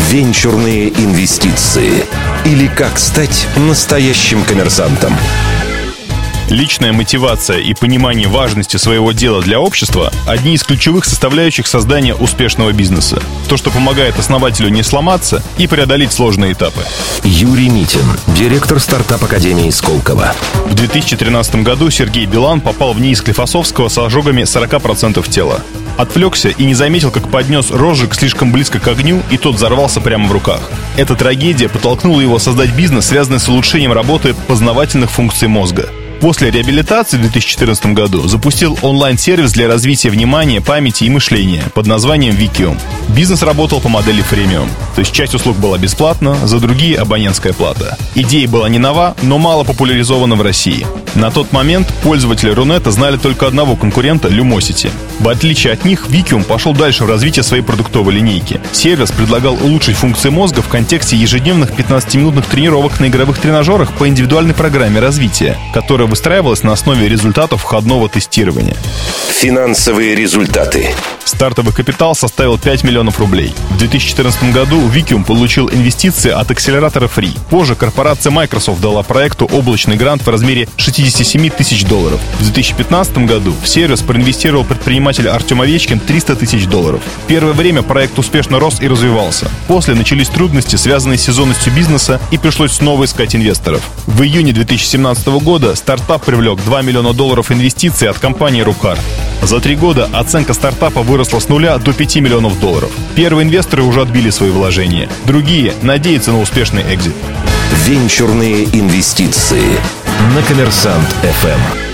Венчурные инвестиции. Или как стать настоящим коммерсантом. Личная мотивация и понимание важности своего дела для общества – одни из ключевых составляющих создания успешного бизнеса. То, что помогает основателю не сломаться и преодолеть сложные этапы. Юрий Митин, директор стартап-академии Сколково. В 2013 году Сергей Билан попал в НИИ Склифосовского с ожогами 40% тела. Отвлекся и не заметил, как поднес розжиг слишком близко к огню, и тот взорвался прямо в руках. Эта трагедия подтолкнула его создать бизнес, связанный с улучшением работы познавательных функций мозга. После реабилитации в 2014 году запустил онлайн-сервис для развития внимания, памяти и мышления под названием Викиум. Бизнес работал по модели фримиум, то есть часть услуг была бесплатна, за другие абонентская плата. Идея была не нова, но мало популяризована в России. На тот момент пользователи Рунета знали только одного конкурента – Lumosity. В отличие от них, Викиум пошел дальше в развитие своей продуктовой линейки. Сервис предлагал улучшить функции мозга в контексте ежедневных 15-минутных тренировок на игровых тренажерах по индивидуальной программе развития, которая выстраивалась на основе результатов входного тестирования. Финансовые результаты. Стартовый капитал составил 5 миллионов рублей. В 2014 году Викиум получил инвестиции от акселератора Free. Позже корпорация Microsoft дала проекту облачный грант в размере $67 тысяч. В 2015 году в сервис проинвестировал предприниматель Артем Овечкин $300 тысяч. Первое время проект успешно рос и развивался. После начались трудности, связанные с сезонностью бизнеса, и пришлось снова искать инвесторов. В июне 2017 года стартап привлек $2 миллиона инвестиций от компании Rupcar. За 3 года оценка стартапа выросла с нуля до $5 миллионов. Первые инвесторы уже отбили свои вложения. Другие надеются на успешный экзит. Венчурные инвестиции. На Коммерсант ФМ.